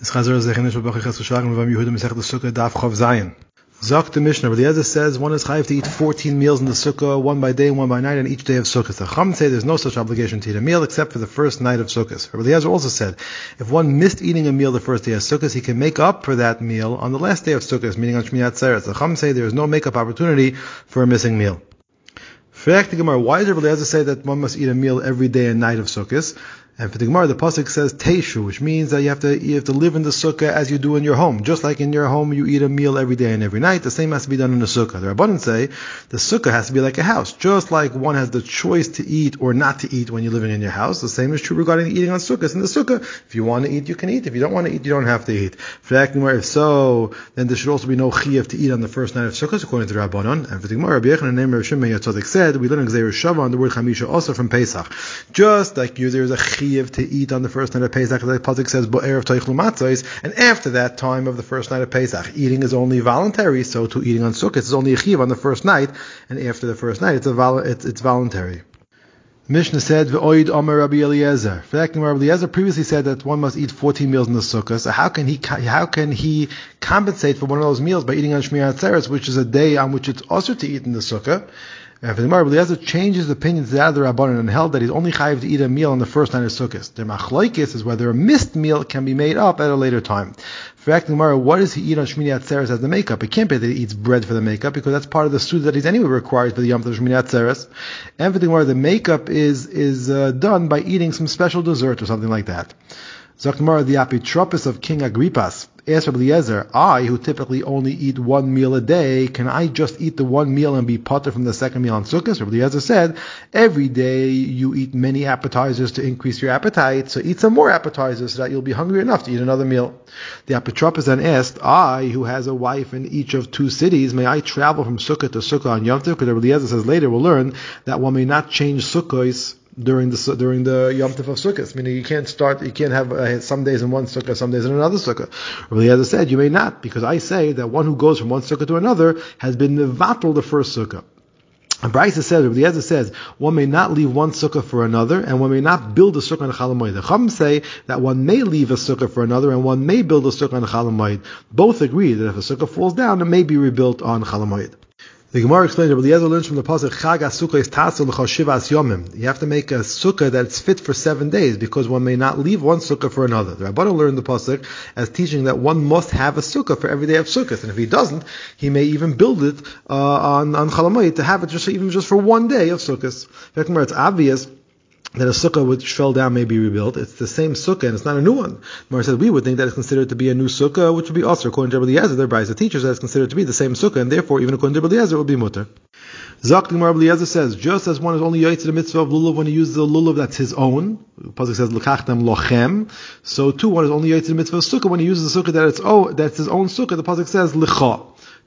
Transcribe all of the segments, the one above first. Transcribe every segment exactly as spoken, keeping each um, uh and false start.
Es Chazar Zechinish B'Bachich HaSushagim V'Vam Yehuda Mesech the Sukkah Daf Chav Zayin. Zok the Mishnah, Eliezer says one is chayiv to eat fourteen meals in the Sukkah, one by day and one by night, and each day of Sukkah. The Chum say there's no such obligation to eat a meal except for the first night of Sukkah. Eliezer also said, if one missed eating a meal the first day of Sukkah, he can make up for that meal on the last day of Sukkah, meaning on Shmini Atzeres. The Chum say there is no make-up opportunity for a missing meal. For the Gemara, why does Eliezer say that one must eat a meal every day and night of Sukkah? And for the Gemara, the pasuk says teishu, which means that you have to you have to live in the sukkah as you do in your home. Just like in your home, you eat a meal every day and every night. The same has to be done in the sukkah. The Rabbanan say the sukkah has to be like a house. Just like one has the choice to eat or not to eat when you're living in your house, the same is true regarding eating on sukkahs. In the sukkah, if you want to eat, you can eat. If you don't want to eat, you don't have to eat. For the Gemara, if so, then there should also be no chiyuv to eat on the first night of sukkahs, according to the Rabbanan. And for the Gemara, Rabbi Yochanan named Rav Shimon Yatzodik said we learn in Gzeir Shava on the word chamisha also from Pesach. Just like you, there is a chiyuv to eat on the first night of Pesach, the pasuk says bo'erev toichlu matzos, and after that time of the first night of Pesach, eating is only voluntary. So to eating on Sukkot is only a chiyuv on the first night, and after the first night, it's a vol- it's, it's voluntary. Mishnah said ve'oid Omer Rabbi Eliezer. For that, Rabbi Eliezer previously said that one must eat fourteen meals in the Sukkah. So how can he how can he compensate for one of those meals by eating on Shmini Atzeres, which is a day on which it's also to eat in the Sukkah? And for the Gemara, Eliezer changed his opinion to that of the Rabbanan and held that he's only chayiv to eat a meal on the first night of Sukkot. The machlokes is whether a missed meal can be made up at a later time. For the Gemara, what does he eat on Shmini Atzeres as the makeup? It can't be that he eats bread for the makeup because that's part of the suda that he's anyway required for the Yom Tov Shmini Atzeres. And for the Gemara, the makeup is is uh, done by eating some special dessert or something like that. Zakmar, the apitropis of King Agrippas, asked Rabbi Eliezer, I, who typically only eat one meal a day, can I just eat the one meal and be potter from the second meal on Sukkot? Rabbi Eliezer said, every day you eat many appetizers to increase your appetite, so eat some more appetizers so that you'll be hungry enough to eat another meal. The apitropis then asked, I, who has a wife in each of two cities, may I travel from Sukkot to Sukkot on Yom Tov? Because Rabbi Eliezer says later we'll learn that one may not change Sukkos during the during the Yom Tov of Sukkot, meaning you can't start, you can't have uh, some days in one sukkah, some days in another sukkah. Rabbi Eliezer said, you may not, because I say that one who goes from one sukkah to another has been mevatel the first sukkah. And Brisa says, Rabbi Eliezer says, one may not leave one sukkah for another, and one may not build a sukkah on a Chol Hamoed. The Chum say that one may leave a sukkah for another, and one may build a sukkah on a Chol Hamoed. Both agree that if a sukkah falls down, it may be rebuilt on Chol Hamoed. The Gemara explains that Eliezer learns from the pasuk Chag HaSukkah is tasul l'chol shivas yomim. You have to make a sukkah that's fit for seven days because one may not leave one sukkah for another. The Rabbanan learned the pasuk as teaching that one must have a sukkah for every day of Sukkot, and if he doesn't, he may even build it uh, on on Chol Hamoed to have it just even just for one day of Sukkot. In fact, it's obvious that a sukkah which fell down may be rebuilt. It's the same sukkah and it's not a new one. Mara said we would think that it's considered to be a new sukkah, which would be also according to Rabbi Eliezer. Their Brisa teaches that it's considered to be the same sukkah, and therefore even according to Rabbi Eliezer it would be mutter. Zok the Gemara, Rabbi Eliezer says, just as one is only yoytz the mitzvah of lulav when he uses the lulav that's his own, the pasuk says l'kachtem lochem, so too one is only yoytz the mitzvah of sukkah when he uses the sukkah that it's oh that's his own sukkah. The pasuk says l'cha.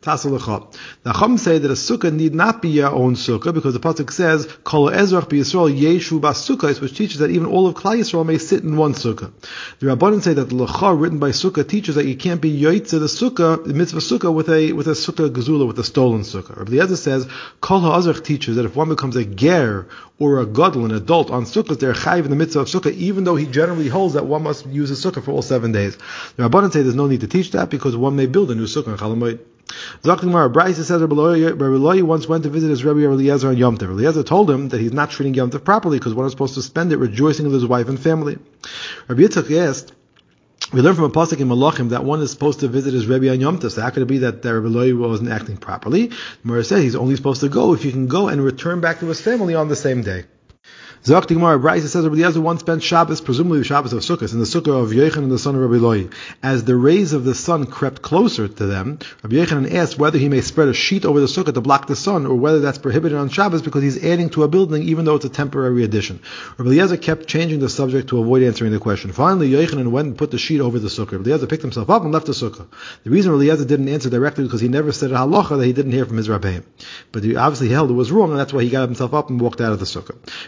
The Chum say that a sukkah need not be your own sukkah because the pasuk says Kol Ezrach b'Yisrael Yeshu b'Sukkos, which teaches that even all of Klal Yisrael may sit in one sukkah. The Rabbanan say that the Lecha written by sukkah teaches that you can't be yoytze the sukkah, the mitzvah sukkah, with a with a sukkah gezula, with a stolen sukkah. Rabbi Eliezer says Kol HaEzrach teaches that if one becomes a ger or a gadol, an adult on sukkahs, they're chayiv in the mitzvah of sukkah, even though he generally holds that one must use a sukkah for all seven days. The Rabbanan say there's no need to teach that because one may build a new sukkah in Chol Hamoed. Zaktimar Brisa says Rabbi Eloi once went to visit his Rebbe Eliezer on Yom Tov. Eliezer told him that he's not treating Yom Tov properly because one is supposed to spend it rejoicing with his wife and family. Rabbi Yitzchak asked, we learn from a pasuk in Malachim that one is supposed to visit his Rebbe on Yom Tov. So how could it be that Rabbi Eloi wasn't acting properly? The Gemara says he's only supposed to go if you can go and return back to his family on the same day. Zok the Gemara, Brisa says Rabbi Eliezer once spent Shabbos, presumably the Shabbos of Sukkot, in the Sukkah of Yochanan the son of Rabbi Eloi. As the rays of the sun crept closer to them, Rabbi Yochanan asked whether he may spread a sheet over the Sukkah to block the sun, or whether that's prohibited on Shabbos because he's adding to a building even though it's a temporary addition. Rabbi Eliezer kept changing the subject to avoid answering the question. Finally, Yochanan went and put the sheet over the Sukkah. Rabbi Eliezer picked himself up and left the Sukkah. The reason Rabbi Eliezer didn't answer directly because he never said a halacha that he didn't hear from his Rabbeim. But he obviously held it was wrong, and that's why he got himself up and walked out of the Sukkah. How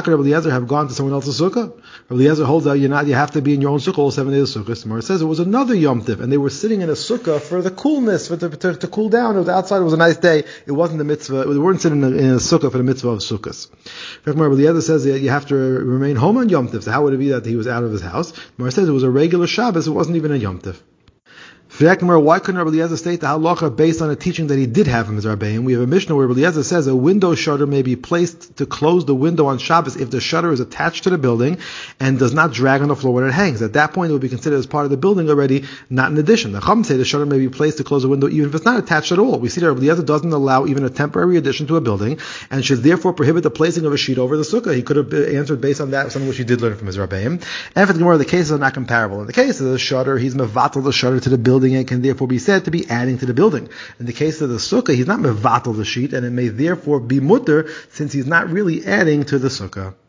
could Rabbi Eliezer have gone to someone else's sukkah? Rabbi Eliezer holds out you're not, you have to be in your own sukkah all seven days of Sukkot. Gemara says it was another Yom Tiv, and they were sitting in a sukkah for the coolness, for the, to, to cool down. It was outside. It was a nice day. It wasn't the mitzvah. They weren't sitting in a, in a sukkah for the mitzvah of Sukkot. Rabbi Eliezer says that you have to remain home on Yom Tiv. So how would it be that he was out of his house? Gemara says it was a regular Shabbos. It wasn't even a Yom Tiv. Why couldn't Rabbi Eliezer state the halacha based on a teaching that he did have from his Rabbeim? We have a Mishnah where Rabbi Eliezer says a window shutter may be placed to close the window on Shabbos if the shutter is attached to the building and does not drag on the floor when it hangs. At that point, it would be considered as part of the building already, not an addition. The Chum say the shutter may be placed to close the window even if it's not attached at all. We see that Rabbi Eliezer doesn't allow even a temporary addition to a building and should therefore prohibit the placing of a sheet over the sukkah. He could have answered based on that, something which he did learn from his Rabbeim. And for the Gemara, the cases are not comparable. In the case of the shutter, he's mevatel the shutter to the building and can therefore be said to be adding to the building. In the case of the sukkah, he's not mevatel the sheet, and it may therefore be mutter since he's not really adding to the sukkah.